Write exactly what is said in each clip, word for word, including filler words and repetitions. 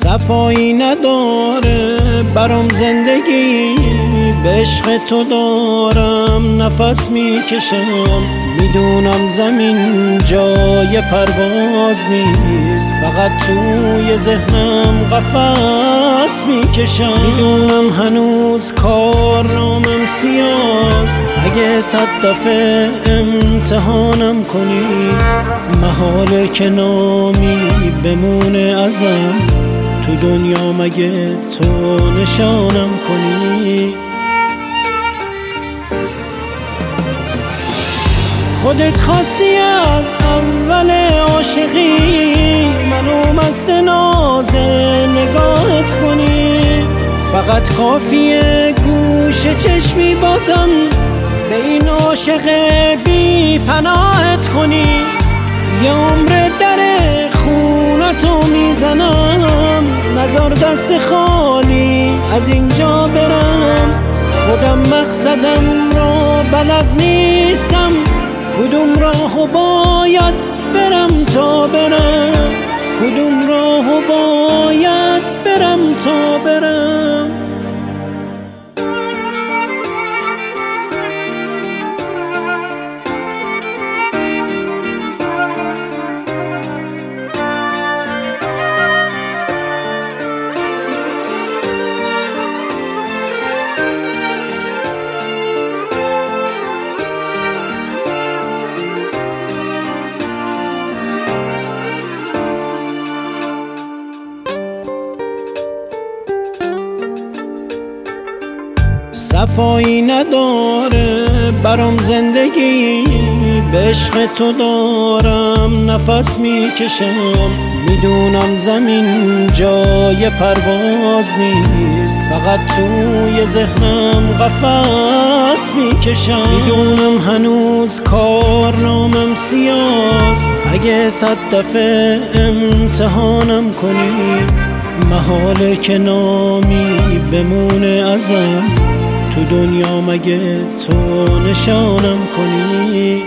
صفایی نداره برام زندگی، به عشق تو دارم نفس میکشم. میدونم زمین جای پرواز نیست، فقط توی ذهنم قفس میکشم. میدونم هنوز کارنامم سیاست، اگه صد دفعه امتحانم کنی محاله که نامی بمونه ازم تو دنیا، مگه تو نشانم کنی. خودت خواستی از اول عاشقی منو مست ناز نگاهت کنی، فقط کافیه گوش چشمی بازم به این عاشق بی پناهت کنی. یه عمر در خونتو میزنم، نذار دست خالی از اینجا برم. خودم مقصدم را بلد نیستم، کدوم راهو باید برم تا برم، کدوم راهو باید برم تا برم. صفایی نداره برام زندگی، به عشق تو دارم نفس میکشم. میدونم زمین جای پرواز نیست، فقط توی ذهنم قفس میکشم. میدونم هنوز کارنامم سیاست، اگه صد دفعه امتحانم کنی محاله که نامی بمونه ازم تو دنیا، مگه تو نشانم کنی.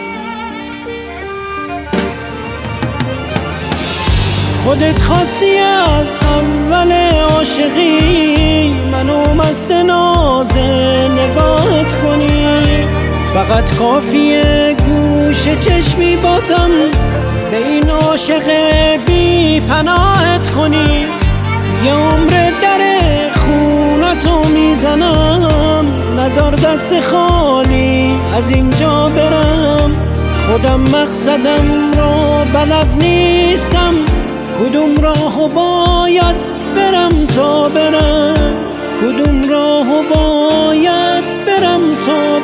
خودت خواستی از اول عاشقی منو مست ناز نگاهت کنی، فقط کافیه گوش چشمی بازم به این عاشق بی پناهت کنی. یه عمر در خونتو میزنم، نذار دست خالی از اینجا برم. خودم مقصدم را بلد نیستم، کدوم راهو باید برم تا برم، کدوم راهو باید برم تا